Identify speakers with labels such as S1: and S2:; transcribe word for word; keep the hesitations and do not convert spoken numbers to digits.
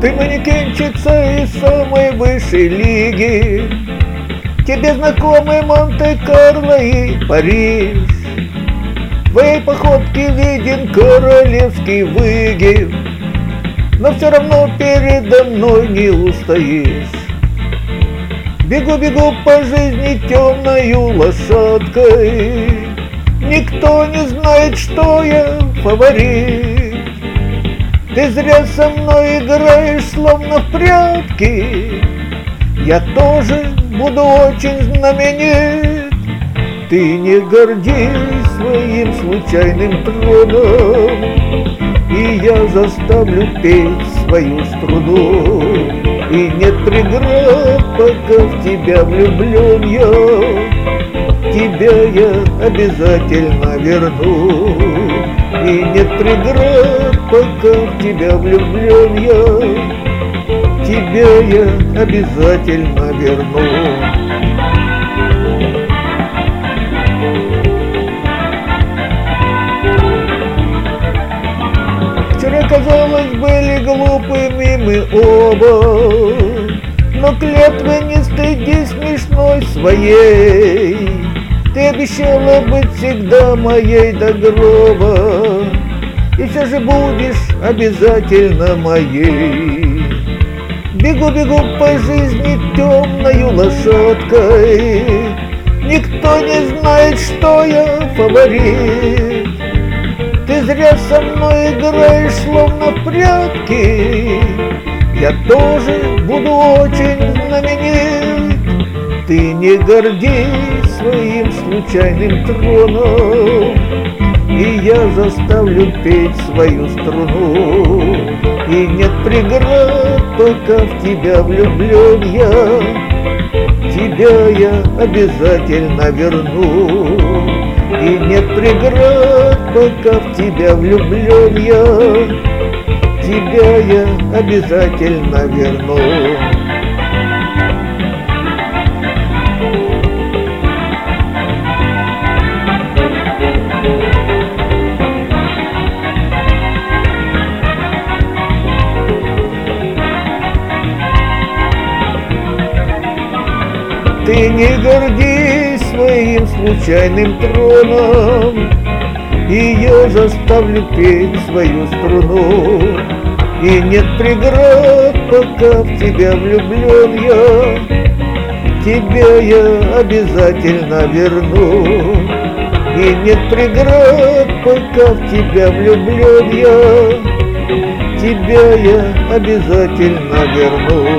S1: Ты манекенщица из самой высшей лиги, тебе знакомы Монте-Карло и Париж. В твоей походке виден королевский выгиб, но все равно передо мной не устоишь. Бегу-бегу по жизни темною лошадкой, никто не знает, что я фаворит. Ты зря со мной играешь, словно в прятки, я тоже буду очень знаменит. Ты не гордись своим случайным троном, и я заставлю петь свою струну. И нет преград, пока в тебя влюблен я, тебя я обязательно верну. И нет преград, пока в тебя влюблен я, тебя я обязательно верну. Вчера, казалось, были глупыми мы оба, но клятвы не стыди смешной своей. Ты обещала быть всегда моей до гроба, и все же будешь обязательно моей. Бегу-бегу по жизни темною лошадкой, никто не знает, что я фаворит. Ты зря со мной играешь, словно в прятки, я тоже буду очень знаменит. Ты не гордись своим случайным троном, и я заставлю петь свою струну. И нет преград, пока в тебя влюблен я, тебя я обязательно верну. И нет преград, пока в тебя влюблен я, тебя я обязательно верну. Ты не гордись своим случайным троном, и я заставлю петь свою струну. И нет преград, пока в тебя влюблен я, тебя я обязательно верну. И нет преград, пока в тебя влюблен я, тебя я обязательно верну.